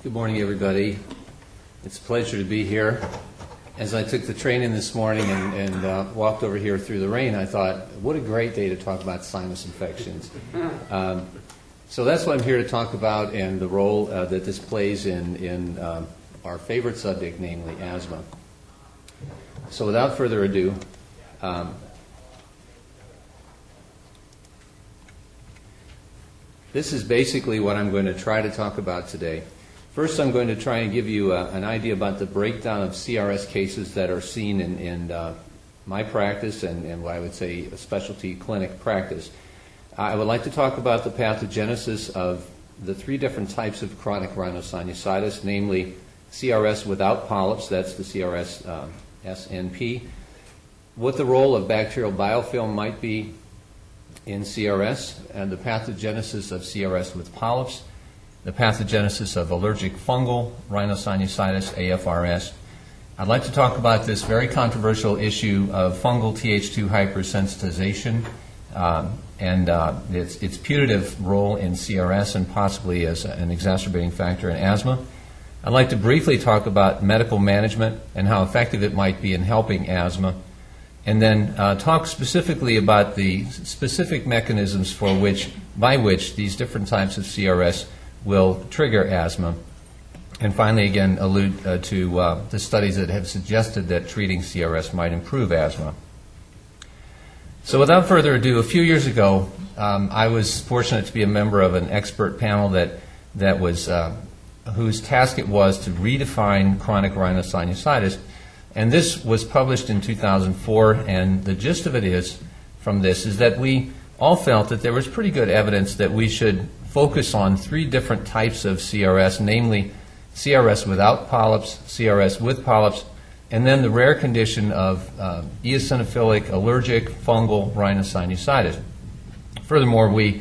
Good morning, everybody. It's a pleasure to be here. As I took the train in this morning and walked over here through the rain, I thought, what a great day to talk about sinus infections. So that's what I'm here to talk about, and the role that this plays in our favorite subject, namely asthma. So without further ado, this is basically what I'm going to try to talk about today. First, I'm going to try and give you an idea about the breakdown of CRS cases that are seen in my practice and what I would say a specialty clinic practice. I would like to talk about the pathogenesis of the three different types of chronic rhinosinusitis, namely CRS without polyps, that's the CRS SNP, what the role of bacterial biofilm might be in CRS, and the pathogenesis of CRS with polyps, the pathogenesis of allergic fungal rhinosinusitis, AFRS. I'd like to talk about this very controversial issue of fungal Th2 hypersensitization and its putative role in CRS and possibly as an exacerbating factor in asthma. I'd like to briefly talk about medical management and how effective it might be in helping asthma, and then talk specifically about the specific mechanisms by which these different types of CRS will trigger asthma. And finally, again, allude to the studies that have suggested that treating CRS might improve asthma. So without further ado, a few years ago, I was fortunate to be a member of an expert panel that was whose task it was to redefine chronic rhinosinusitis. And this was published in 2004, and the gist of it is, from this, is that we all felt that there was pretty good evidence that we should focus on three different types of CRS, namely CRS without polyps, CRS with polyps, and then the rare condition of eosinophilic allergic fungal rhinosinusitis. Furthermore, we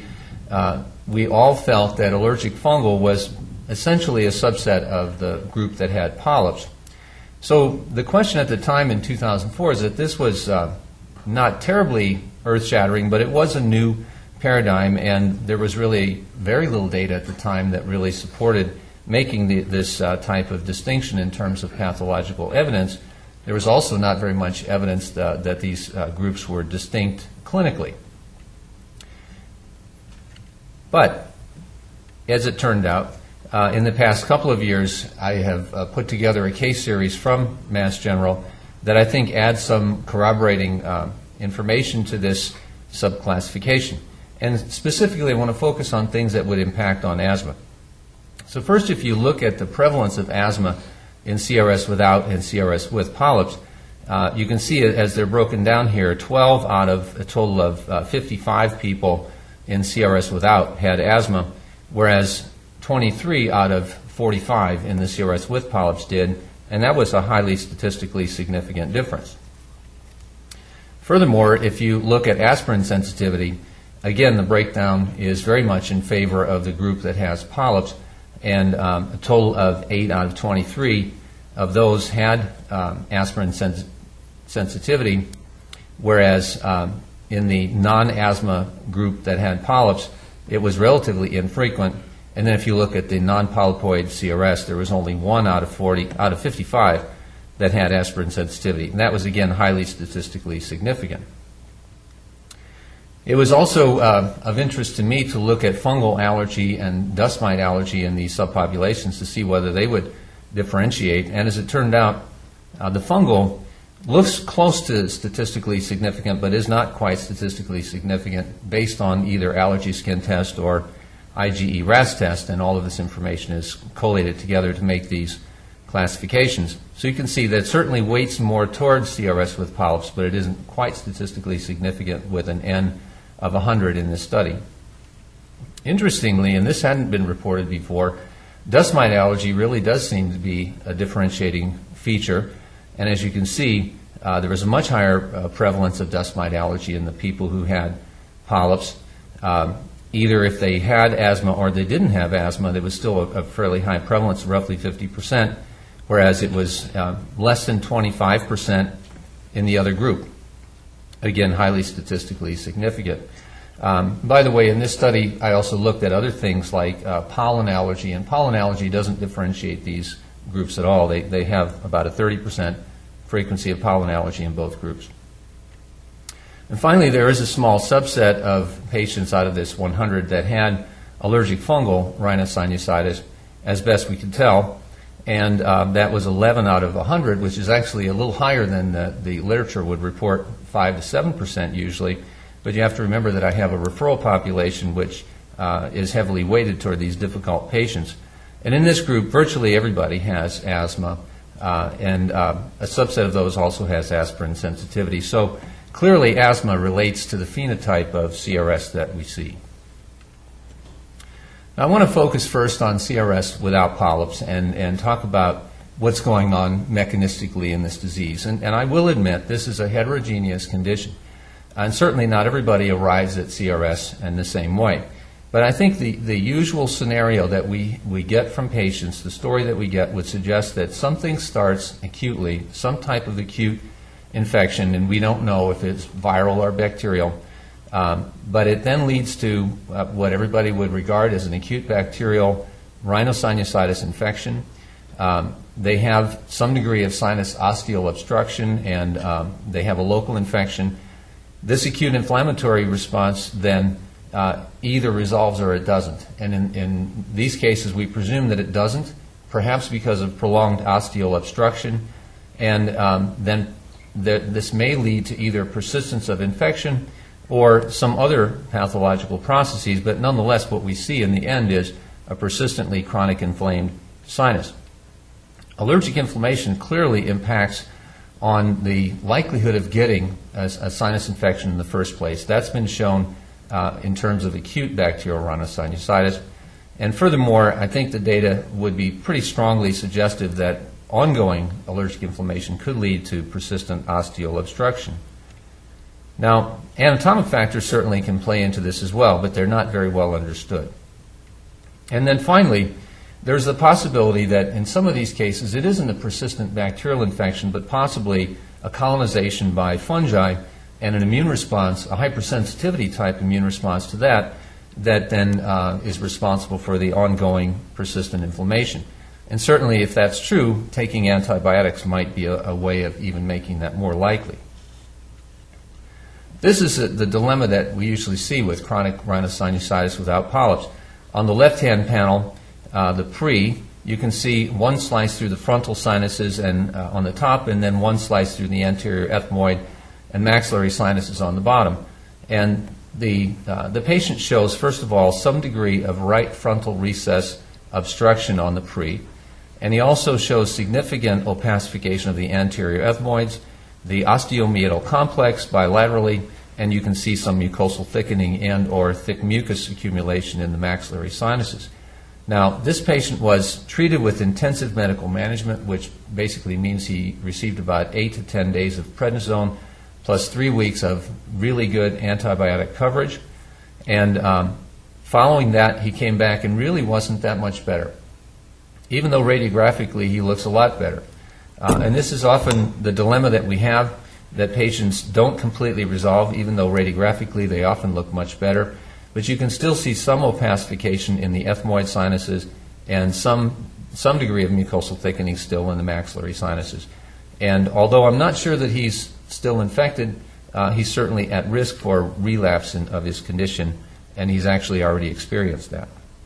all felt that allergic fungal was essentially a subset of the group that had polyps. So the question at the time in 2004 is that this was not terribly earth-shattering, but it was a new paradigm, and there was really very little data at the time that really supported making this type of distinction in terms of pathological evidence. There was also not very much evidence that these groups were distinct clinically. But, as it turned out, in the past couple of years, I have put together a case series from Mass General that I think adds some corroborating information to this subclassification. And specifically, I want to focus on things that would impact on asthma. So first, if you look at the prevalence of asthma in CRS without and CRS with polyps, you can see as they're broken down here, 12 out of a total of 55 people in CRS without had asthma, whereas 23 out of 45 in the CRS with polyps did, and that was a highly statistically significant difference. Furthermore, if you look at aspirin sensitivity, again, the breakdown is very much in favor of the group that has polyps, and a total of 8 out of 23 of those had aspirin sensitivity, whereas in the non-asthma group that had polyps, it was relatively infrequent. And then if you look at the non-polypoid CRS, there was only 1 out of 55 that had aspirin sensitivity. And that was, again, highly statistically significant. It was also of interest to me to look at fungal allergy and dust mite allergy in these subpopulations to see whether they would differentiate. And as it turned out, the fungal looks close to statistically significant, but is not quite statistically significant based on either allergy skin test or IgE RAS test, and all of this information is collated together to make these classifications. So you can see that it certainly weights more towards CRS with polyps, but it isn't quite statistically significant with an N of 100 in this study. Interestingly, and this hadn't been reported before, dust mite allergy really does seem to be a differentiating feature, and as you can see, there was a much higher prevalence of dust mite allergy in the people who had polyps. Either if they had asthma or they didn't have asthma, there was still a fairly high prevalence, roughly 50%, whereas it was less than 25% in the other group. Again, highly statistically significant. By the way, in this study, I also looked at other things like pollen allergy, and pollen allergy doesn't differentiate these groups at all. They have about a 30% frequency of pollen allergy in both groups. And finally, there is a small subset of patients out of this 100 that had allergic fungal rhinosinusitis, as best we could tell, and that was 11 out of 100, which is actually a little higher than the literature would report, 5 to 7% usually. But you have to remember that I have a referral population which is heavily weighted toward these difficult patients. And in this group, virtually everybody has asthma, and a subset of those also has aspirin sensitivity. So clearly asthma relates to the phenotype of CRS that we see. Now, I want to focus first on CRS without polyps and talk about what's going on mechanistically in this disease. And I will admit this is a heterogeneous condition. And certainly not everybody arrives at CRS in the same way. But I think the usual scenario that we get from patients, the story that we get, would suggest that something starts acutely, some type of acute infection, and we don't know if it's viral or bacterial, but it then leads to what everybody would regard as an acute bacterial rhinosinusitis infection. They have some degree of sinus ostial obstruction, and they have a local infection. This acute inflammatory response then either resolves or it doesn't. And in these cases, we presume that it doesn't, perhaps because of prolonged ostial obstruction. And then this may lead to either persistence of infection or some other pathological processes. But nonetheless, what we see in the end is a persistently chronic inflamed sinus. Allergic inflammation clearly impacts on the likelihood of getting a sinus infection in the first place. That's been shown in terms of acute bacterial rhinosinusitis. And furthermore, I think the data would be pretty strongly suggestive that ongoing allergic inflammation could lead to persistent ostial obstruction. Now, anatomic factors certainly can play into this as well, but they're not very well understood. And then finally, there's the possibility that in some of these cases it isn't a persistent bacterial infection, but possibly a colonization by fungi and an immune response, a hypersensitivity type immune response to that then is responsible for the ongoing persistent inflammation. And certainly if that's true, taking antibiotics might be a way of even making that more likely. This is the dilemma that we usually see with chronic rhinosinusitis without polyps. On the left-hand panel, the pre, you can see one slice through the frontal sinuses and on the top, and then one slice through the anterior ethmoid and maxillary sinuses on the bottom. And the patient shows, first of all, some degree of right frontal recess obstruction on the pre, and he also shows significant opacification of the anterior ethmoids, the osteomeatal complex bilaterally, and you can see some mucosal thickening and or thick mucus accumulation in the maxillary sinuses. Now, this patient was treated with intensive medical management, which basically means he received about 8 to 10 days of prednisone plus 3 weeks of really good antibiotic coverage. And following that, he came back and really wasn't that much better, even though radiographically he looks a lot better. And this is often the dilemma that we have, that patients don't completely resolve, even though radiographically they often look much better. But you can still see some opacification in the ethmoid sinuses and some degree of mucosal thickening still in the maxillary sinuses. And although I'm not sure that he's still infected, he's certainly at risk for relapse of his condition, and he's actually already experienced that.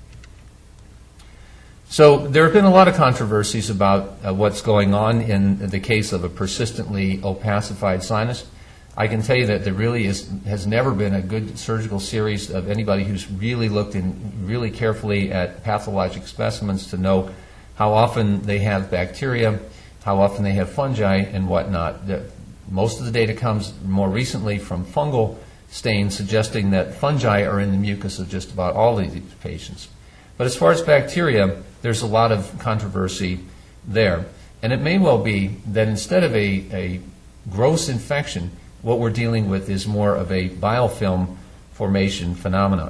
So there have been a lot of controversies about what's going on in the case of a persistently opacified sinus. I can tell you that there really has never been a good surgical series of anybody who's really looked really carefully at pathologic specimens to know how often they have bacteria, how often they have fungi, and whatnot. Most of the data comes more recently from fungal stains suggesting that fungi are in the mucus of just about all of these patients. But as far as bacteria, there's a lot of controversy there. And it may well be that instead of a gross infection, what we're dealing with is more of a biofilm formation phenomenon.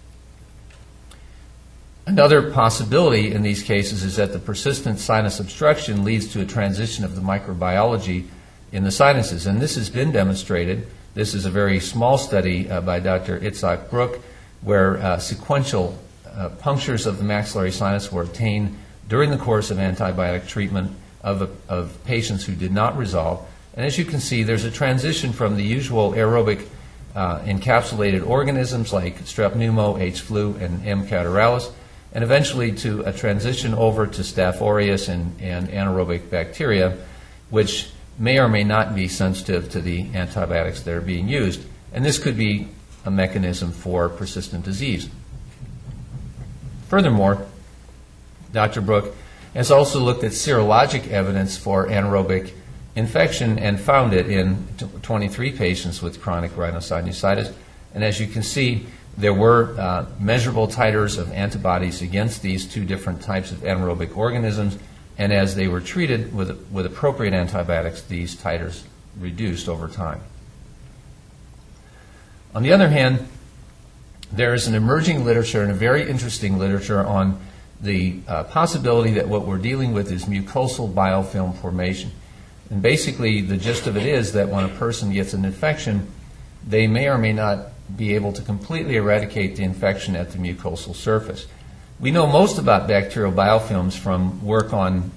Another possibility in these cases is that the persistent sinus obstruction leads to a transition of the microbiology in the sinuses. And this has been demonstrated. This is a very small study by Dr. Itzhak Brook, where sequential punctures of the maxillary sinus were obtained during the course of antibiotic treatment of patients who did not resolve. And as you can see, there's a transition from the usual aerobic encapsulated organisms like strep pneumo, H. flu, and M. catarrhalis, and eventually to a transition over to Staph aureus and anaerobic bacteria, which may or may not be sensitive to the antibiotics that are being used. And this could be a mechanism for persistent disease. Furthermore, Dr. Brook has also looked at serologic evidence for anaerobic infection and found it in 23 patients with chronic rhinosinusitis. And as you can see, there were measurable titers of antibodies against these two different types of anaerobic organisms, and as they were treated with appropriate antibiotics, these titers reduced over time. On the other hand, there is an emerging literature and a very interesting literature on the possibility that what we're dealing with is mucosal biofilm formation. And basically, the gist of it is that when a person gets an infection, they may or may not be able to completely eradicate the infection at the mucosal surface. We know most about bacterial biofilms from work on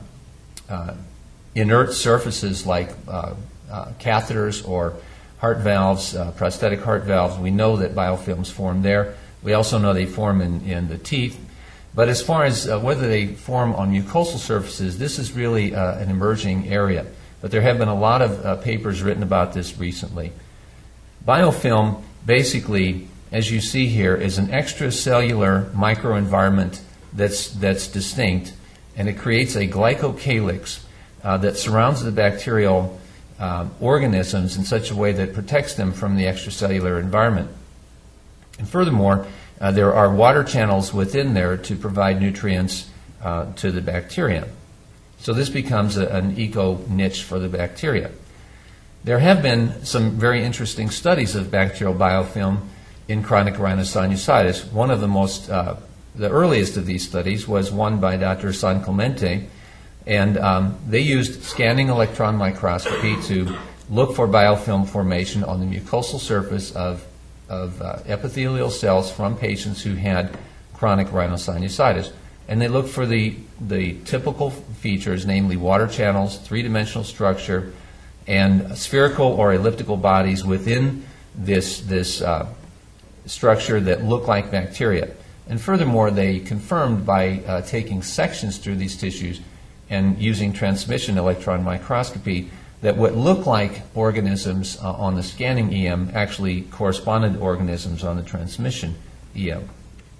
inert surfaces like catheters or heart valves, prosthetic heart valves. We know that biofilms form there. We also know they form in the teeth. But as far as whether they form on mucosal surfaces, this is really an emerging area. But there have been a lot of papers written about this recently. Biofilm, basically, as you see here, is an extracellular microenvironment that's distinct, and it creates a glycocalyx that surrounds the bacterial organisms in such a way that protects them from the extracellular environment. And furthermore, there are water channels within there to provide nutrients to the bacteria. So this becomes an eco-niche for the bacteria. There have been some very interesting studies of bacterial biofilm in chronic rhinosinusitis. One of the earliest of these studies was one by Dr. San Clemente, and they used scanning electron microscopy to look for biofilm formation on the mucosal surface of epithelial cells from patients who had chronic rhinosinusitis. And they looked for the typical features, namely water channels, three-dimensional structure, and spherical or elliptical bodies within this structure that look like bacteria. And furthermore, they confirmed by taking sections through these tissues and using transmission electron microscopy that what looked like organisms on the scanning EM actually corresponded to organisms on the transmission EM.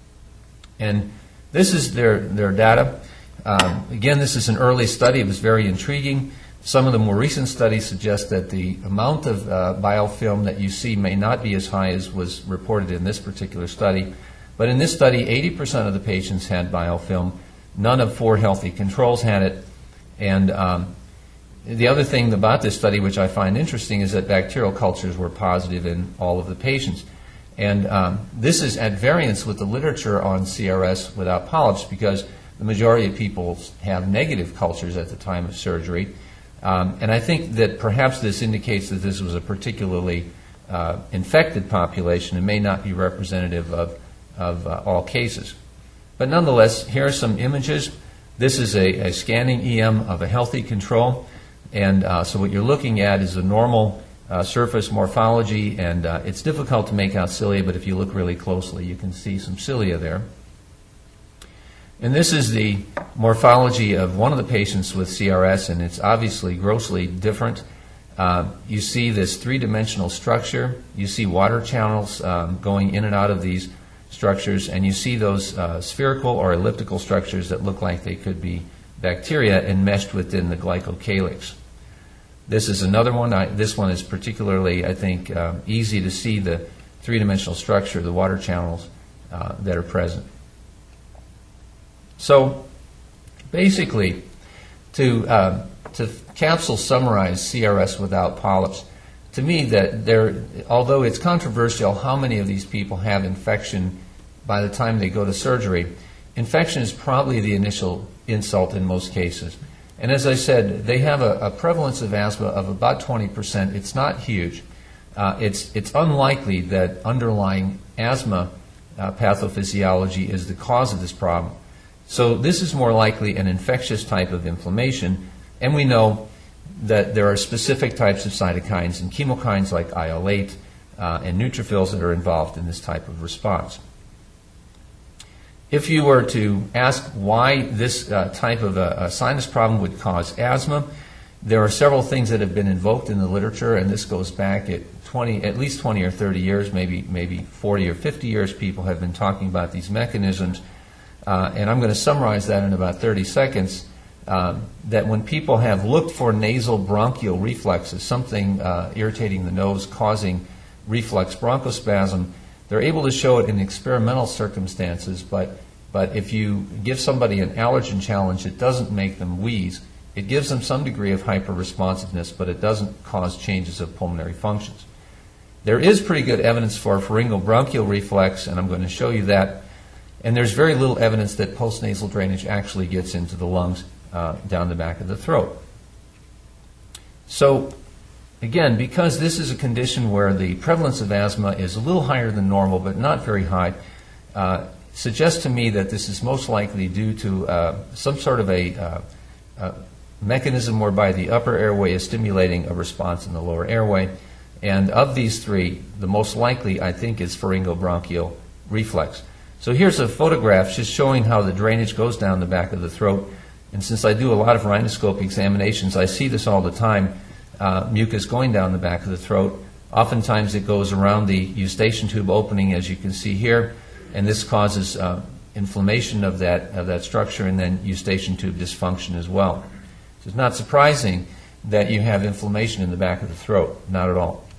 And this is their data. Again, this is an early study. It was very intriguing. Some of the more recent studies suggest that the amount of biofilm that you see may not be as high as was reported in this particular study. But in this study, 80% of the patients had biofilm. None of 4 healthy controls had it. And the other thing about this study, which I find interesting, is that bacterial cultures were positive in all of the patients. And this is at variance with the literature on CRS without polyps, because the majority of people have negative cultures at the time of surgery. And I think that perhaps this indicates that this was a particularly infected population and may not be representative of all cases. But nonetheless, here are some images. This is a scanning EM of a healthy control. And so what you're looking at is a normal surface morphology, and it's difficult to make out cilia, but if you look really closely, you can see some cilia there. And this is the morphology of one of the patients with CRS, and it's obviously grossly different. You see this three-dimensional structure. You see water channels going in and out of these structures, and you see those spherical or elliptical structures that look like they could be bacteria enmeshed within the glycocalyx. This is another one. This one is particularly, I think, easy to see the three-dimensional structure, the water channels that are present. So basically, to capsule summarize CRS without polyps, to me, that although it's controversial how many of these people have infection by the time they go to surgery, infection is probably the initial insult in most cases. And as I said, they have a prevalence of asthma of about 20%. It's not huge. it's unlikely that underlying asthma pathophysiology is the cause of this problem. So this is more likely an infectious type of inflammation, and we know that there are specific types of cytokines and chemokines like IL-8 and neutrophils that are involved in this type of response. If you were to ask why this type of a sinus problem would cause asthma, there are several things that have been invoked in the literature, and this goes back at least 20 or 30 years, maybe 40 or 50 years. People have been talking about these mechanisms, and I'm going to summarize that in about 30 seconds. That when people have looked for nasal bronchial reflexes, something irritating the nose causing reflex bronchospasm, they're able to show it in experimental circumstances, but if you give somebody an allergen challenge, it doesn't make them wheeze. It gives them some degree of hyperresponsiveness, but it doesn't cause changes of pulmonary functions. There is pretty good evidence for pharyngobronchial reflex, and I'm going to show you that. And there's very little evidence that postnasal drainage actually gets into the lungs down the back of the throat. So, again, because this is a condition where the prevalence of asthma is a little higher than normal, but not very high, suggests to me that this is most likely due to some sort of a mechanism whereby the upper airway is stimulating a response in the lower airway. And of these three, the most likely, I think, is pharyngobronchial reflex. So here's a photograph just showing how the drainage goes down the back of the throat. And since I do a lot of rhinoscope examinations, I see this all the time, mucus going down the back of the throat. Oftentimes it goes around the eustachian tube opening, as you can see here, and this causes inflammation of that structure and then eustachian tube dysfunction as well. So it's not surprising that you have inflammation in the back of the throat, not at all.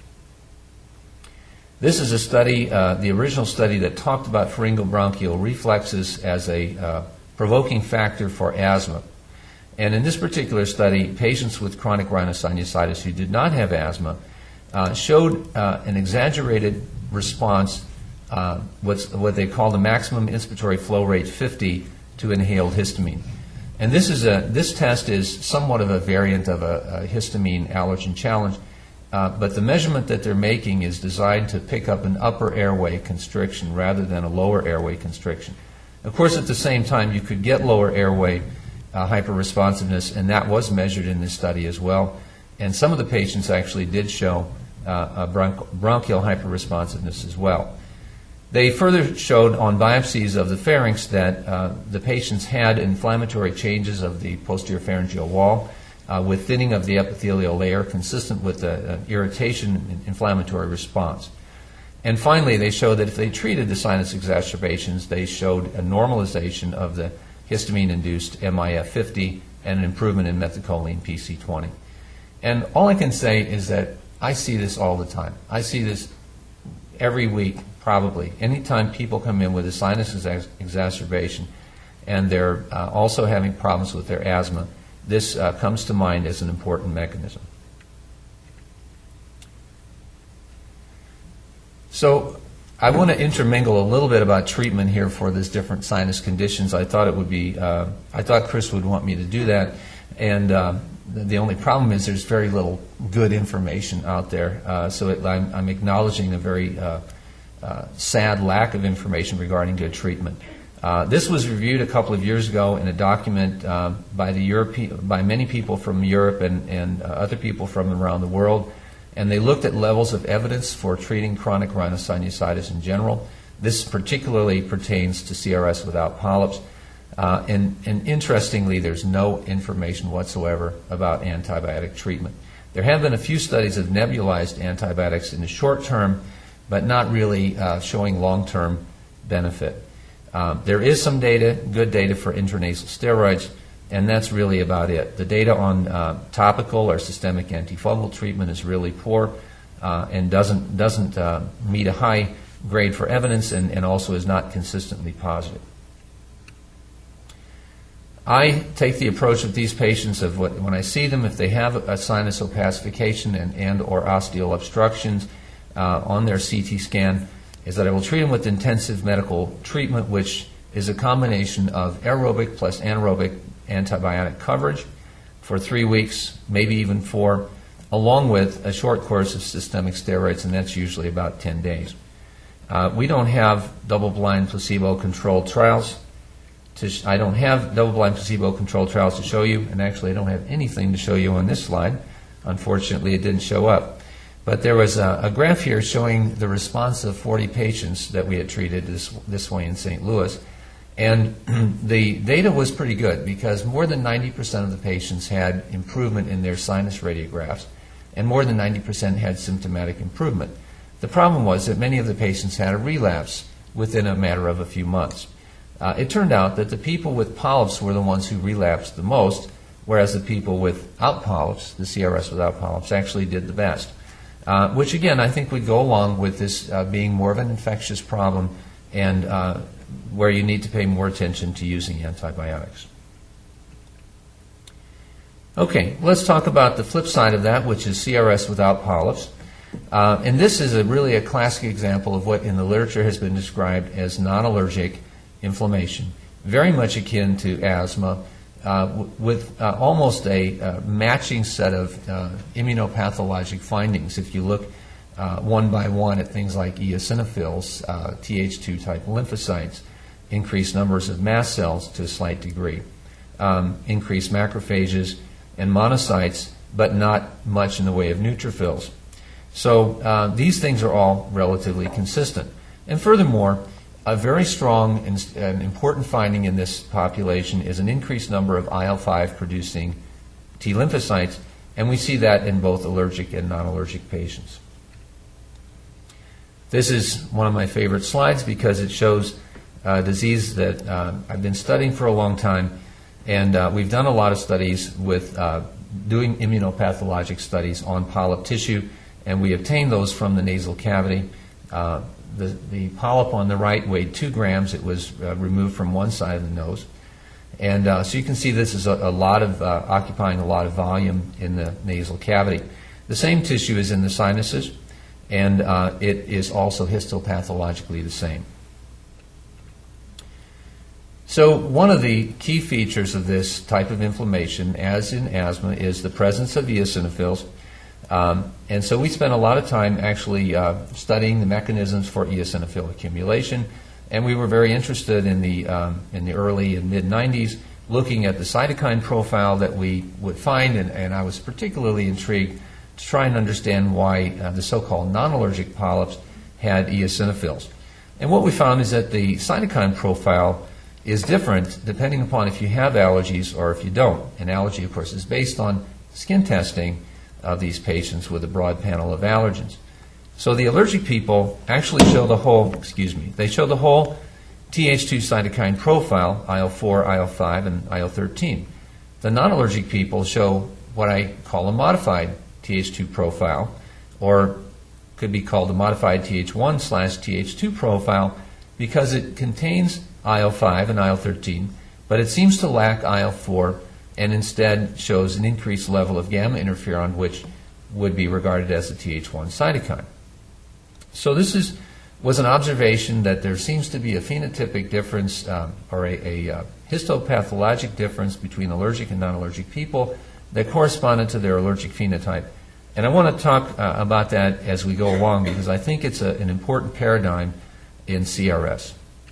This is a study, the original study that talked about pharyngobronchial reflexes as a provoking factor for asthma. And in this particular study, patients with chronic rhinosinusitis who did not have asthma showed an exaggerated response, what they call the maximum inspiratory flow rate 50 to inhaled histamine. And this test is somewhat of a variant of a histamine allergen challenge, but the measurement that they're making is designed to pick up an upper airway constriction rather than a lower airway constriction. Of course, at the same time, you could get lower airway hyperresponsiveness, and that was measured in this study as well. And some of the patients actually did show bronchial hyperresponsiveness as well. They further showed on biopsies of the pharynx that the patients had inflammatory changes of the posterior pharyngeal wall with thinning of the epithelial layer consistent with the irritation and inflammatory response. And finally, they showed that if they treated the sinus exacerbations, they showed a normalization of the histamine-induced MIF50 and an improvement in methacholine PC20. And all I can say is that I see this all the time. I see this every week, probably. Anytime people come in with a sinus exacerbation and they're also having problems with their asthma, this comes to mind as an important mechanism. So I want to intermingle a little bit about treatment here for these different sinus conditions. I thought it would be, I thought Chris would want me to do that, and the only problem is there's very little good information out there. I'm acknowledging a very sad lack of information regarding good treatment. This was reviewed a couple of years ago in a document by many people from Europe and other people from around the world. And they looked at levels of evidence for treating chronic rhinosinusitis in general. This particularly pertains to CRS without polyps. And interestingly, there's no information whatsoever about antibiotic treatment. There have been a few studies of nebulized antibiotics in the short term, but not really showing long-term benefit. There is some data, good data for intranasal steroids, and that's really about it. The data on topical or systemic antifungal treatment is really poor and doesn't meet a high grade for evidence and also is not consistently positive. I take the approach with these patients of when I see them, if they have a sinus opacification and or osteal obstructions on their CT scan, is that I will treat them with intensive medical treatment, which is a combination of aerobic plus anaerobic antibiotic coverage for 3 weeks, maybe even 4. along with a short course of systemic steroids, and that's usually about 10 days. We don't have double-blind placebo-controlled trials. I don't have double-blind placebo-controlled trials to show you, and actually I don't have anything to show you on this slide. Unfortunately, it didn't show up. But there was a graph here showing the response of 40 patients that we had treated this way in St. Louis. And the data was pretty good because more than 90% of the patients had improvement in their sinus radiographs, and more than 90% had symptomatic improvement. The problem was that many of the patients had a relapse within a matter of a few months. It turned out that the people with polyps were the ones who relapsed the most, whereas the people without polyps, the CRS without polyps, actually did the best. Which again, I think would go along with this being more of an infectious problem and where you need to pay more attention to using antibiotics. Okay, let's talk about the flip side of that, which is CRS without polyps. And this is really a classic example of what in the literature has been described as non-allergic inflammation, very much akin to asthma, with almost a matching set of immunopathologic findings. If you look one by one at things like eosinophils, Th2 type lymphocytes, increased numbers of mast cells to a slight degree, increased macrophages and monocytes, but not much in the way of neutrophils. So these things are all relatively consistent. And furthermore, a very strong and important finding in this population is an increased number of IL-5 producing T lymphocytes, and we see that in both allergic and non-allergic patients. This is one of my favorite slides because it shows a disease that I've been studying for a long time, and we've done a lot of studies with doing immunopathologic studies on polyp tissue, and we obtained those from the nasal cavity. The polyp on the right weighed 2 grams. It was removed from one side of the nose. And so you can see this is a lot of occupying a lot of volume in the nasal cavity. The same tissue is in the sinuses, and it is also histopathologically the same. So one of the key features of this type of inflammation, as in asthma, is the presence of eosinophils. And so we spent a lot of time actually studying the mechanisms for eosinophil accumulation, and we were very interested in the early and mid-90s looking at the cytokine profile that we would find, and I was particularly intrigued to try and understand why the so-called non-allergic polyps had eosinophils. And what we found is that the cytokine profile is different depending upon if you have allergies or if you don't. An allergy, of course, is based on skin testing of these patients with a broad panel of allergens. So the allergic people actually show the whole, they show the whole Th2 cytokine profile, IL-4, IL-5, and IL-13. The non-allergic people show what I call a modified Th2 profile, or could be called a modified Th1/Th2 profile, because it contains IL-5 and IL-13, but it seems to lack IL-4 and instead shows an increased level of gamma interferon, which would be regarded as a Th1 cytokine. So this was an observation that there seems to be a phenotypic difference or a histopathologic difference between allergic and non-allergic people that corresponded to their allergic phenotype. And I want to talk about that as we go along because I think it's an important paradigm in CRS.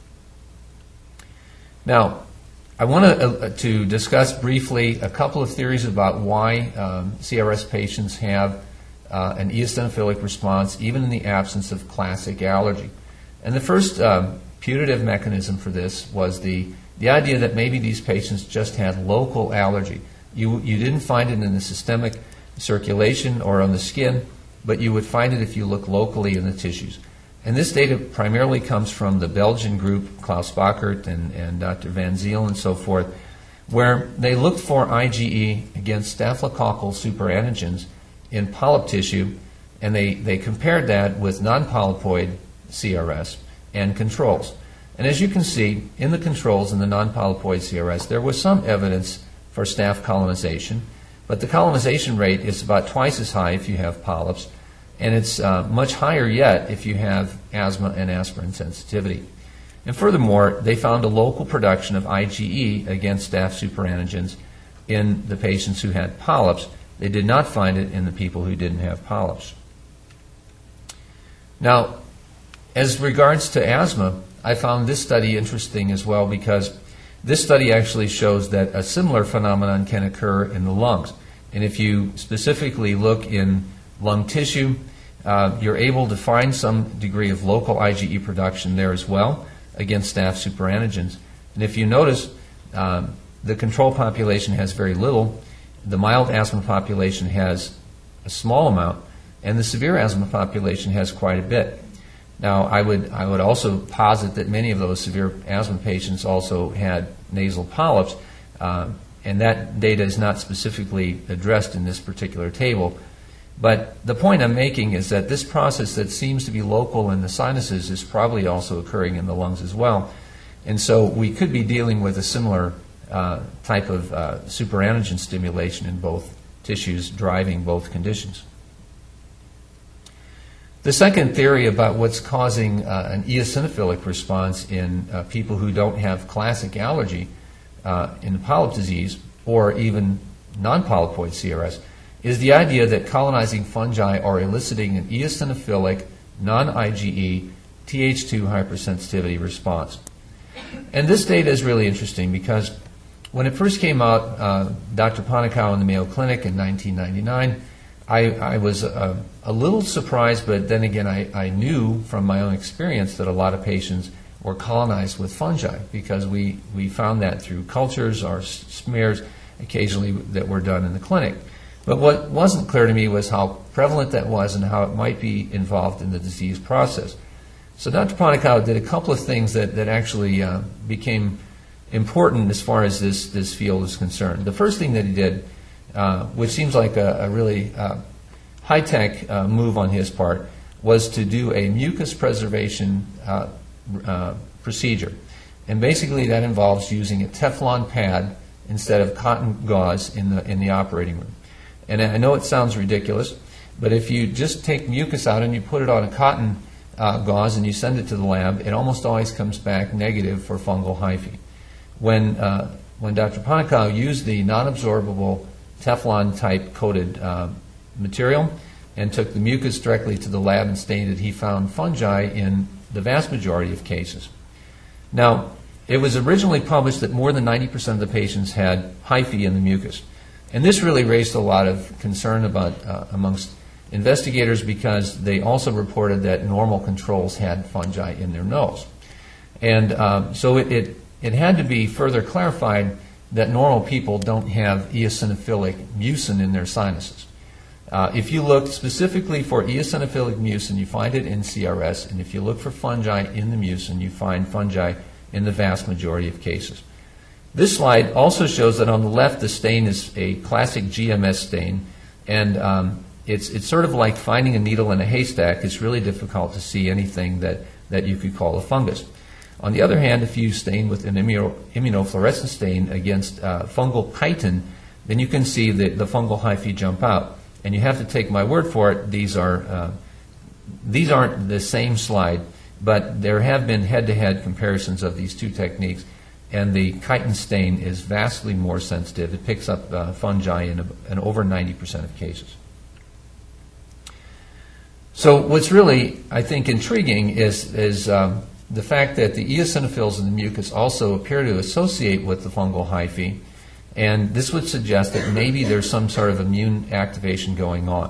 Now, I want to discuss briefly a couple of theories about why CRS patients have an eosinophilic response even in the absence of classic allergy. And the first putative mechanism for this was the idea that maybe these patients just had local allergy. You didn't find it in the systemic circulation or on the skin, but you would find it if you look locally in the tissues. And this data primarily comes from the Belgian group, Klaus Bachert and Dr. Van Ziel and so forth, where they looked for IgE against staphylococcal superantigens in polyp tissue, and they compared that with non-polypoid CRS and controls. And as you can see, in the controls in the non-polypoid CRS, there was some evidence for staph colonization, but the colonization rate is about twice as high if you have polyps, and it's much higher yet if you have asthma and aspirin sensitivity. And furthermore, they found a local production of IgE against staph superantigens in the patients who had polyps, They did not find it in the people who didn't have polyps. Now, as regards to asthma, I found this study interesting as well because this study actually shows that a similar phenomenon can occur in the lungs. And if you specifically look in lung tissue, you're able to find some degree of local IgE production there as well against staph superantigens. And if you notice, the control population has very little, the mild asthma population has a small amount, and the severe asthma population has quite a bit. Now, I would also posit that many of those severe asthma patients also had nasal polyps, and that data is not specifically addressed in this particular table. But the point I'm making is that this process that seems to be local in the sinuses is probably also occurring in the lungs as well. And so we could be dealing with a similar type of superantigen stimulation in both tissues driving both conditions. The second theory about what's causing an eosinophilic response in people who don't have classic allergy in polyp disease or even non-polypoid CRS is the idea that colonizing fungi are eliciting an eosinophilic, non-IgE, Th2 hypersensitivity response. And this data is really interesting because when it first came out, Dr. Ponikow in the Mayo Clinic in 1999, I was a little surprised, but then again, I knew from my own experience that a lot of patients were colonized with fungi because we found that through cultures or smears occasionally that were done in the clinic. But what wasn't clear to me was how prevalent that was and how it might be involved in the disease process. So Dr. Ponikow did a couple of things that actually became important as far as this field is concerned. The first thing that he did, which seems like a really high-tech move on his part, was to do a mucus preservation procedure. And basically that involves using a Teflon pad instead of cotton gauze in the operating room. And I know it sounds ridiculous, but if you just take mucus out and you put it on a cotton gauze and you send it to the lab, it almost always comes back negative for fungal hyphae. When Dr. Ponikow used the non-absorbable Teflon-type coated material and took the mucus directly to the lab and stained it, he found fungi in the vast majority of cases. Now, it was originally published that more than 90% of the patients had hyphae in the mucus. And this really raised a lot of concern amongst investigators because they also reported that normal controls had fungi in their nose. And so it had to be further clarified that normal people don't have eosinophilic mucin in their sinuses. If you look specifically for eosinophilic mucin, you find it in CRS, and if you look for fungi in the mucin, you find fungi in the vast majority of cases. This slide also shows that on the left, the stain is a classic GMS stain, and it's sort of like finding a needle in a haystack. It's really difficult to see anything that you could call a fungus. On the other hand, if you stain with an immunofluorescent stain against fungal chitin, then you can see the fungal hyphae jump out. And you have to take my word for it, these aren't the same slide, but there have been head-to-head comparisons of these two techniques, and the chitin stain is vastly more sensitive. It picks up fungi in over 90% of cases. So what's really, I think, intriguing is the fact that the eosinophils in the mucus also appear to associate with the fungal hyphae, and this would suggest that maybe there's some sort of immune activation going on.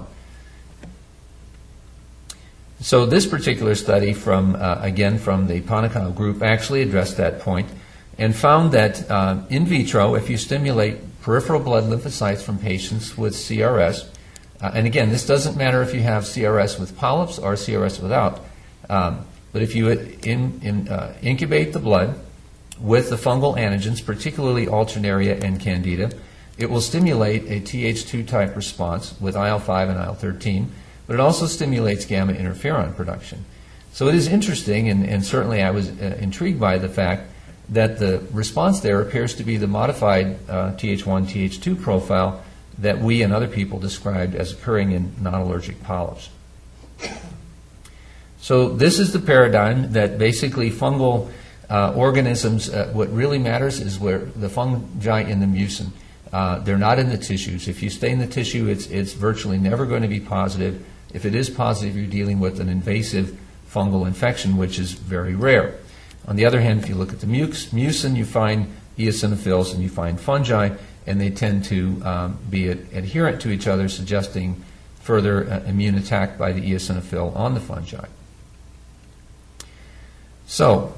So this particular study again from the Ponikow group actually addressed that point and found that in vitro, if you stimulate peripheral blood lymphocytes from patients with CRS, and again, this doesn't matter if you have CRS with polyps or CRS without, but if you incubate the blood with the fungal antigens, particularly Alternaria and Candida, it will stimulate a Th2 type response with IL-5 and IL-13, but it also stimulates gamma interferon production. So it is interesting, and certainly I was intrigued by the fact that the response there appears to be the modified Th1, Th2 profile that we and other people described as occurring in non-allergic polyps. So this is the paradigm that basically fungal organisms, what really matters is where the fungi in the mucin. They're not in the tissues. If you stain the tissue, it's virtually never going to be positive. If it is positive, you're dealing with an invasive fungal infection, which is very rare. On the other hand, if you look at the mucin, you find eosinophils and you find fungi, and they tend to be adherent to each other, suggesting further immune attack by the eosinophil on the fungi. So,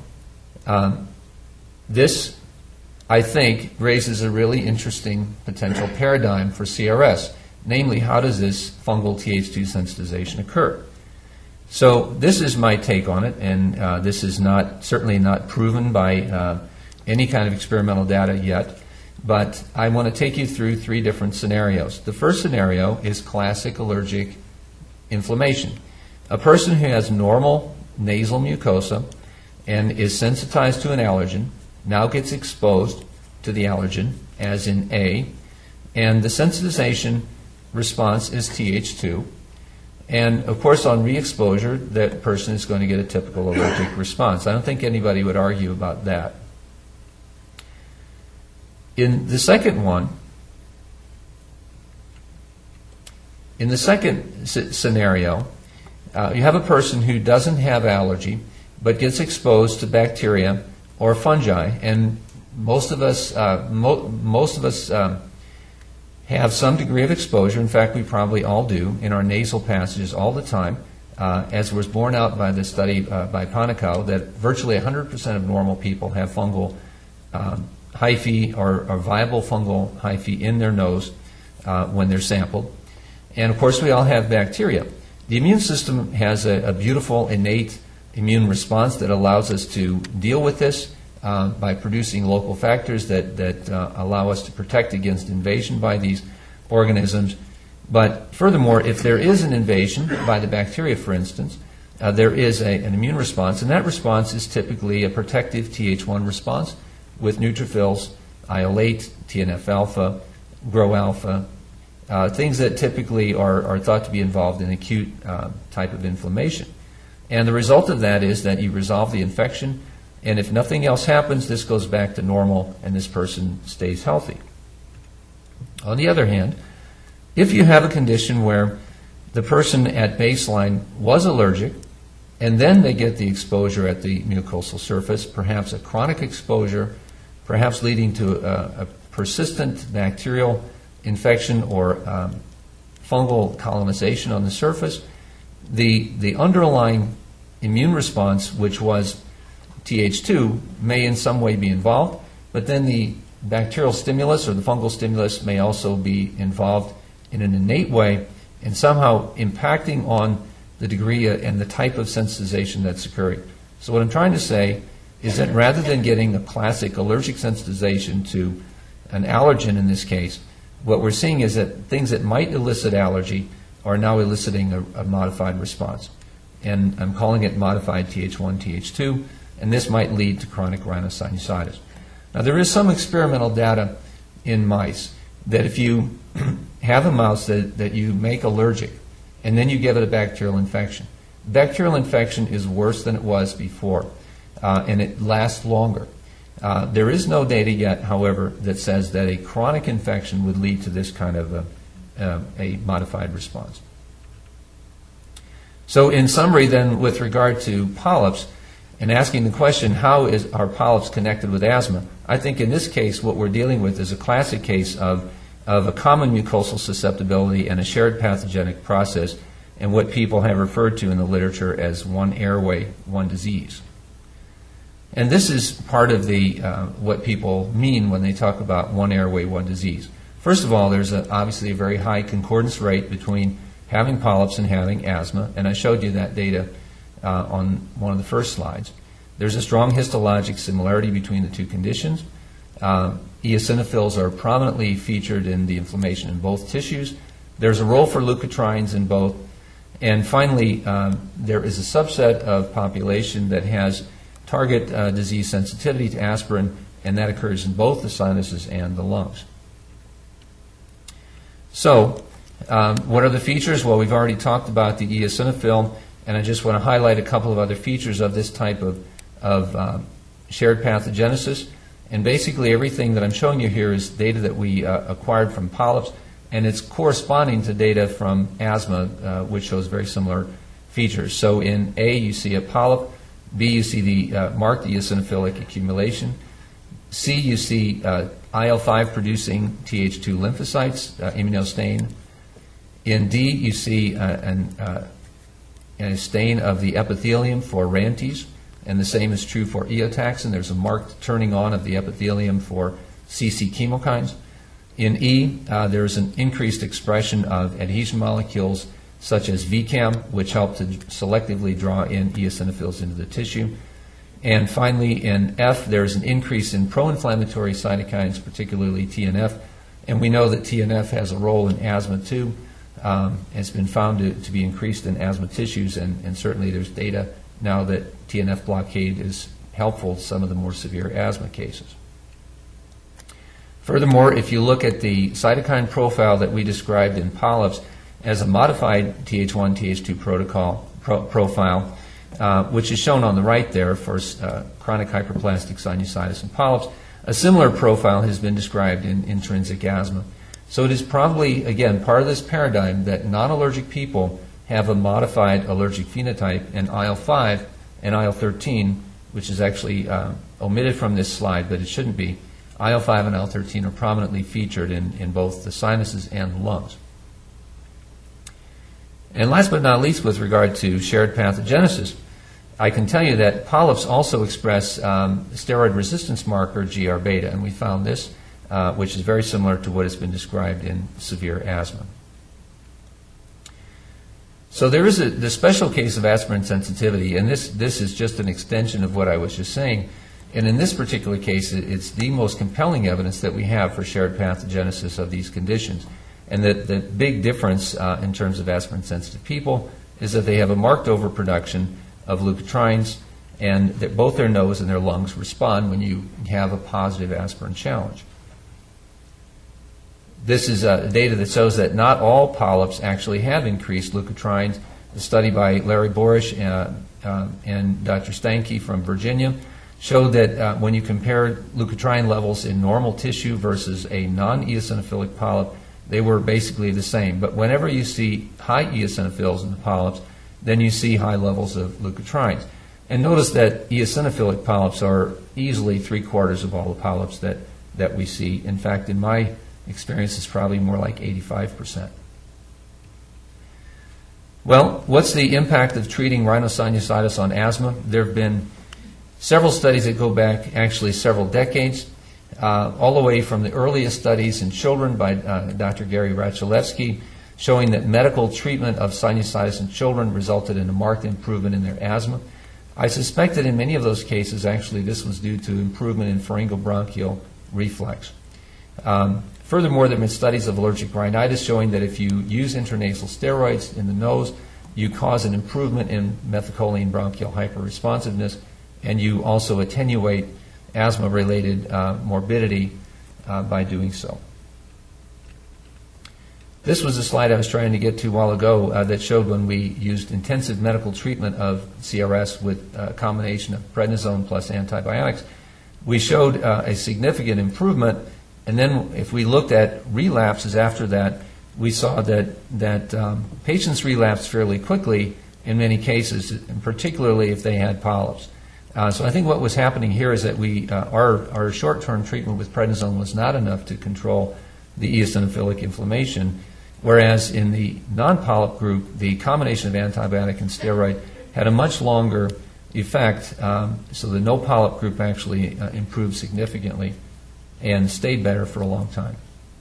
this, I think, raises a really interesting potential paradigm for CRS. Namely, how does this fungal Th2 sensitization occur? So this is my take on it, and this is certainly not proven by any kind of experimental data yet, but I want to take you through 3 different scenarios. The first scenario is classic allergic inflammation. A person who has normal nasal mucosa and is sensitized to an allergen now gets exposed to the allergen, as in A, and the sensitization response is Th2. And of course, on re-exposure, that person is going to get a typical allergic response. I don't think anybody would argue about that. In the second scenario, you have a person who doesn't have allergy but gets exposed to bacteria or fungi, and most of us have some degree of exposure. In fact, we probably all do in our nasal passages all the time, as was borne out by the study by Panicow, that virtually 100% of normal people have fungal hyphae or viable fungal hyphae in their nose when they're sampled. And of course, we all have bacteria. The immune system has a beautiful innate immune response that allows us to deal with this by producing local factors that allow us to protect against invasion by these organisms. But furthermore, if there is an invasion by the bacteria, for instance, there is an immune response, and that response is typically a protective Th1 response with neutrophils, IL-8, TNF-alpha, GRO-alpha, things that typically are thought to be involved in acute type of inflammation. And the result of that is that you resolve the infection, and if nothing else happens, this goes back to normal and this person stays healthy. On the other hand, if you have a condition where the person at baseline was allergic and then they get the exposure at the mucosal surface, perhaps a chronic exposure, perhaps leading to a persistent bacterial infection or fungal colonization on the surface, the underlying immune response, which was Th2, may in some way be involved, but then the bacterial stimulus or the fungal stimulus may also be involved in an innate way and somehow impacting on the degree and the type of sensitization that's occurring. So what I'm trying to say is that rather than getting a classic allergic sensitization to an allergen in this case, what we're seeing is that things that might elicit allergy are now eliciting a modified response. And I'm calling it modified Th1, Th2, and this might lead to chronic rhinosinusitis. Now, there is some experimental data in mice that if you have a mouse that you make allergic and then you give it a bacterial infection, bacterial infection is worse than it was before, and it lasts longer. There is no data yet, however, that says that a chronic infection would lead to this kind of a modified response. So in summary then, with regard to polyps, and asking the question, how are polyps connected with asthma? I think in this case, what we're dealing with is a classic case of a common mucosal susceptibility and a shared pathogenic process, and what people have referred to in the literature as one airway, one disease. And this is part of what people mean when they talk about one airway, one disease. First of all, there's obviously a very high concordance rate between having polyps and having asthma, and I showed you that data on one of the first slides. There's a strong histologic similarity between the two conditions. Eosinophils are prominently featured in the inflammation in both tissues. There's a role for leukotrienes in both. And finally, there is a subset of population that has target disease sensitivity to aspirin, and that occurs in both the sinuses and the lungs. So, what are the features? Well, we've already talked about the eosinophil, and I just want to highlight a couple of other features of this type of shared pathogenesis. And basically everything that I'm showing you here is data that we acquired from polyps, and it's corresponding to data from asthma, which shows very similar features. So in A, you see a polyp. B, you see the marked eosinophilic accumulation. C, you see IL-5 producing Th2 lymphocytes, immunostain. In D, you see a stain of the epithelium for Rantes, and the same is true for eotaxin. There's a marked turning on of the epithelium for CC chemokines. In E, there's an increased expression of adhesion molecules such as VCAM, which help to selectively draw in eosinophils into the tissue. And finally, in F, there's an increase in pro-inflammatory cytokines, particularly TNF. And we know that TNF has a role in asthma too. It's been found to be increased in asthma tissues, and certainly there's data now that TNF blockade is helpful to some of the more severe asthma cases. Furthermore, if you look at the cytokine profile that we described in polyps as a modified Th1, Th2 profile, which is shown on the right there for chronic hyperplastic sinusitis and polyps, a similar profile has been described in intrinsic asthma. So it is probably, again, part of this paradigm that non-allergic people have a modified allergic phenotype, and IL-5 and IL-13, which is actually omitted from this slide, but it shouldn't be. IL-5 and IL-13 are prominently featured in both the sinuses and the lungs. And last but not least, with regard to shared pathogenesis, I can tell you that polyps also express steroid resistance marker GR-beta, and we found this, which is very similar to what has been described in severe asthma. So there is the special case of aspirin sensitivity, and this is just an extension of what I was just saying. And in this particular case, it's the most compelling evidence that we have for shared pathogenesis of these conditions. And the big difference in terms of aspirin-sensitive people is that they have a marked overproduction of leukotrienes, and that both their nose and their lungs respond when you have a positive aspirin challenge. This is data that shows that not all polyps actually have increased leukotrienes. A study by Larry Borish and Dr. Stanke from Virginia showed that when you compare leukotriene levels in normal tissue versus a non-eosinophilic polyp, they were basically the same. But whenever you see high eosinophils in the polyps, then you see high levels of leukotrienes. And notice that eosinophilic polyps are easily 3/4 of all the polyps that we see. In fact, in my experience, it's probably more like 85%. Well, what's the impact of treating rhinosinusitis on asthma? There have been several studies that go back actually several decades, all the way from the earliest studies in children by Dr. Gary Rachilevsky, showing that medical treatment of sinusitis in children resulted in a marked improvement in their asthma. I suspect that in many of those cases, actually, this was due to improvement in pharyngobronchial reflex. Furthermore, there have been studies of allergic rhinitis showing that if you use intranasal steroids in the nose, you cause an improvement in methacholine bronchial hyperresponsiveness, and you also attenuate asthma-related morbidity by doing so. This was a slide I was trying to get to a while ago that showed when we used intensive medical treatment of CRS with a combination of prednisone plus antibiotics, we showed a significant improvement. And then if we looked at relapses after that, we saw that patients relapsed fairly quickly in many cases, and particularly if they had polyps. So I think what was happening here is that our short-term treatment with prednisone was not enough to control the eosinophilic inflammation, whereas in the non-polyp group, the combination of antibiotic and steroid had a much longer effect, so the no-polyp group actually improved significantly and stayed better for a long time.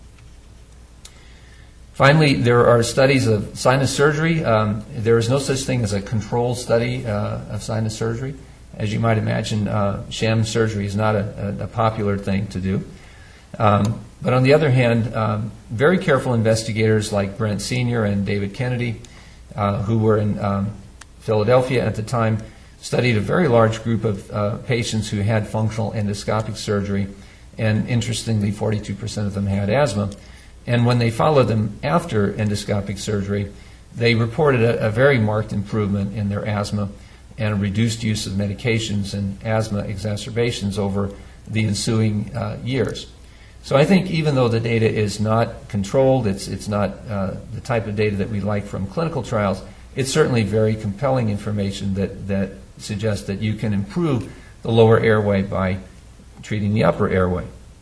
Finally, there are studies of sinus surgery. There is no such thing as a controlled study of sinus surgery. As you might imagine, sham surgery is not a popular thing to do. But on the other hand, very careful investigators like Brent Sr. and David Kennedy, who were in Philadelphia at the time, studied a very large group of patients who had functional endoscopic surgery, and interestingly, 42% of them had asthma. And when they followed them after endoscopic surgery, they reported a very marked improvement in their asthma and a reduced use of medications and asthma exacerbations over the ensuing years. So I think even though the data is not controlled, it's not the type of data that we like from clinical trials, it's certainly very compelling information that suggests that you can improve the lower airway by treating the upper airway.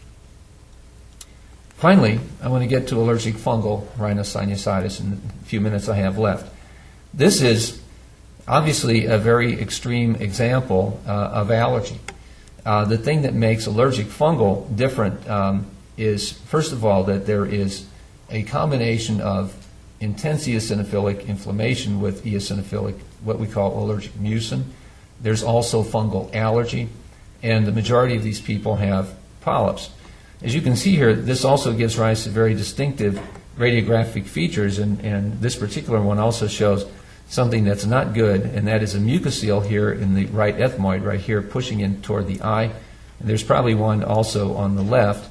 Finally, I want to get to allergic fungal rhinosinusitis in the few minutes I have left. This is obviously a very extreme example of allergy. The thing that makes allergic fungal different is, first of all, that there is a combination of intense eosinophilic inflammation with eosinophilic, what we call allergic mucin. There's also fungal allergy, and the majority of these people have polyps. As you can see here, this also gives rise to very distinctive radiographic features, and this particular one also shows something that's not good, and that is a mucocele here in the right ethmoid, right here, pushing in toward the eye. And there's probably one also on the left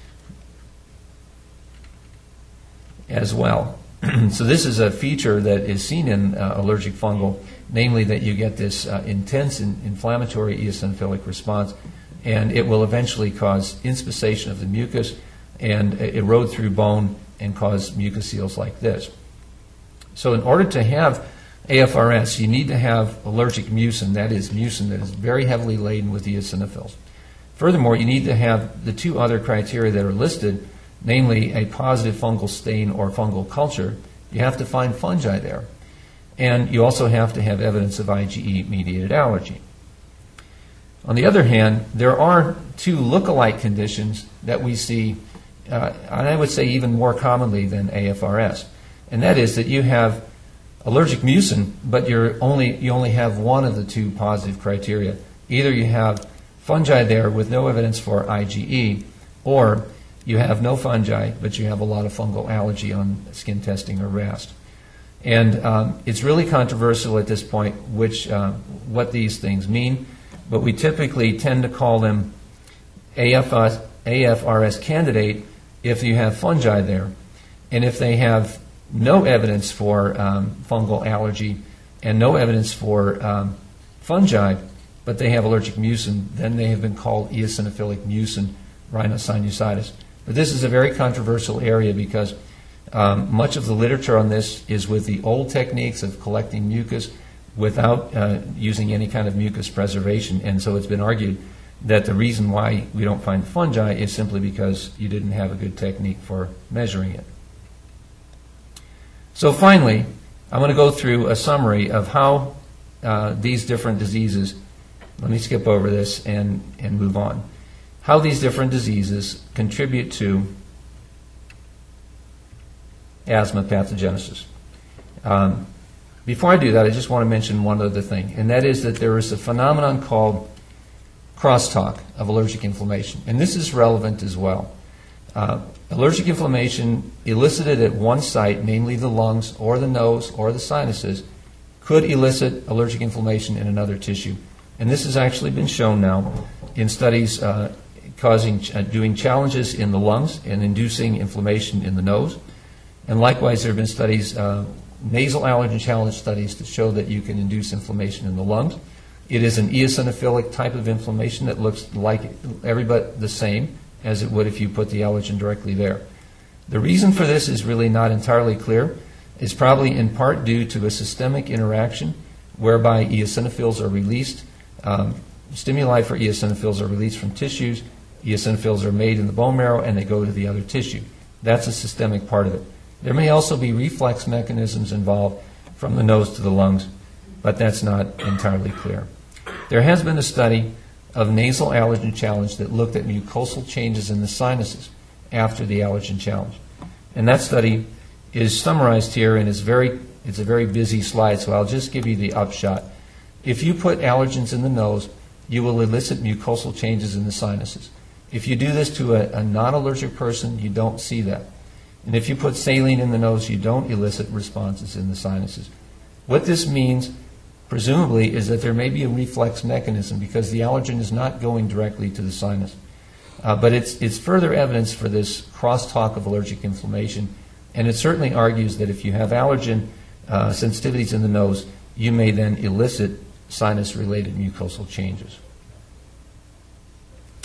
as well. So this is a feature that is seen in allergic fungal, namely that you get this intense inflammatory eosinophilic response, and it will eventually cause inspissation of the mucus and erode through bone and cause mucoceles like this. So in order to have AFRS, you need to have allergic mucin, that is mucin that is very heavily laden with eosinophils. Furthermore, you need to have the two other criteria that are listed, namely a positive fungal stain or fungal culture. You have to find fungi there. And you also have to have evidence of IgE-mediated allergy. On the other hand, there are two look-alike conditions that we see, and I would say even more commonly than AFRS. And that is that you have allergic mucin, but you only have one of the two positive criteria. Either you have fungi there with no evidence for IgE, or you have no fungi, but you have a lot of fungal allergy on skin testing or RAST. And it's really controversial at this point what these things mean, but we typically tend to call them AFRS candidate if you have fungi there. And if they have no evidence for fungal allergy and no evidence for fungi, but they have allergic mucin, then they have been called eosinophilic mucin rhinosinusitis. But this is a very controversial area because much of the literature on this is with the old techniques of collecting mucus without using any kind of mucus preservation, and so it's been argued that the reason why we don't find fungi is simply because you didn't have a good technique for measuring it. So finally, I'm going to go through a summary of how these different diseases, let me skip over this and move on, how these different diseases contribute to asthma pathogenesis. Before I do that, I just want to mention one other thing, and that is that there is a phenomenon called crosstalk of allergic inflammation, and this is relevant as well. Allergic inflammation elicited at one site, namely the lungs or the nose or the sinuses, could elicit allergic inflammation in another tissue. And this has actually been shown now in studies doing challenges in the lungs and inducing inflammation in the nose. And likewise, there have been studies, nasal allergen challenge studies, to show that you can induce inflammation in the lungs. It is an eosinophilic type of inflammation that looks like the same as it would if you put the allergen directly there. The reason for this is really not entirely clear. It's probably in part due to a systemic interaction whereby eosinophils are released. Stimuli for eosinophils are released from tissues. Eosinophils are made in the bone marrow and they go to the other tissue. That's a systemic part of it. There may also be reflex mechanisms involved from the nose to the lungs, but that's not entirely clear. There has been a study of nasal allergen challenge that looked at mucosal changes in the sinuses after the allergen challenge. And that study is summarized here and it's a very busy slide, so I'll just give you the upshot. If you put allergens in the nose, you will elicit mucosal changes in the sinuses. If you do this to a non-allergic person, you don't see that. And if you put saline in the nose, you don't elicit responses in the sinuses. What this means, presumably, is that there may be a reflex mechanism because the allergen is not going directly to the sinus. But it's further evidence for this crosstalk of allergic inflammation, and it certainly argues that if you have allergen sensitivities in the nose, you may then elicit sinus-related mucosal changes.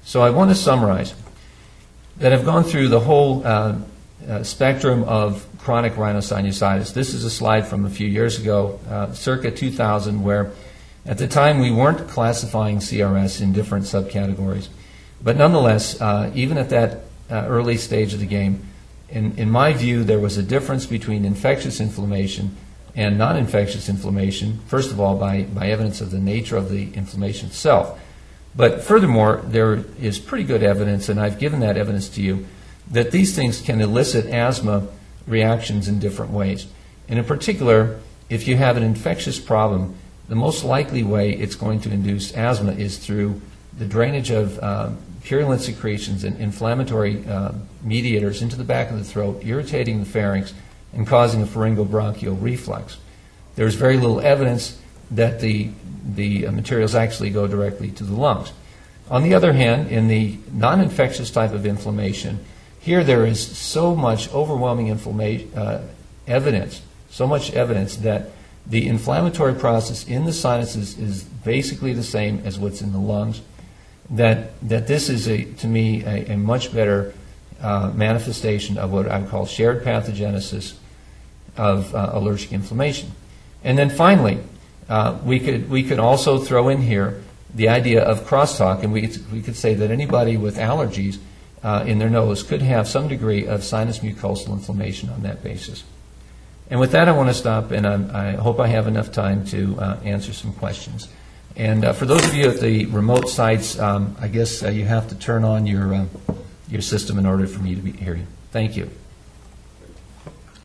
So I want to summarize that I've gone through the whole spectrum of chronic rhinosinusitis. This is a slide from a few years ago, circa 2000, where at the time we weren't classifying CRS in different subcategories. But nonetheless, even at that early stage of the game, in my view, there was a difference between infectious inflammation and non-infectious inflammation, first of all, by evidence of the nature of the inflammation itself. But furthermore, there is pretty good evidence, and I've given that evidence to you, that these things can elicit asthma reactions in different ways. And in particular, if you have an infectious problem, the most likely way it's going to induce asthma is through the drainage of purulent secretions and inflammatory mediators into the back of the throat, irritating the pharynx, and causing a pharyngobronchial reflex. There's very little evidence that the materials actually go directly to the lungs. On the other hand, in the non-infectious type of inflammation, here there is so much overwhelming evidence, so much evidence that the inflammatory process in the sinuses is basically the same as what's in the lungs, that this is, to me, a much better manifestation of what I would call shared pathogenesis of allergic inflammation. And then finally, we could also throw in here the idea of crosstalk, and we could say that anybody with allergies in their nose could have some degree of sinus mucosal inflammation on that basis. And with that, I want to stop, and I hope I have enough time to answer some questions. And for those of you at the remote sites, I guess you have to turn on your system in order for me to hear you. Thank you.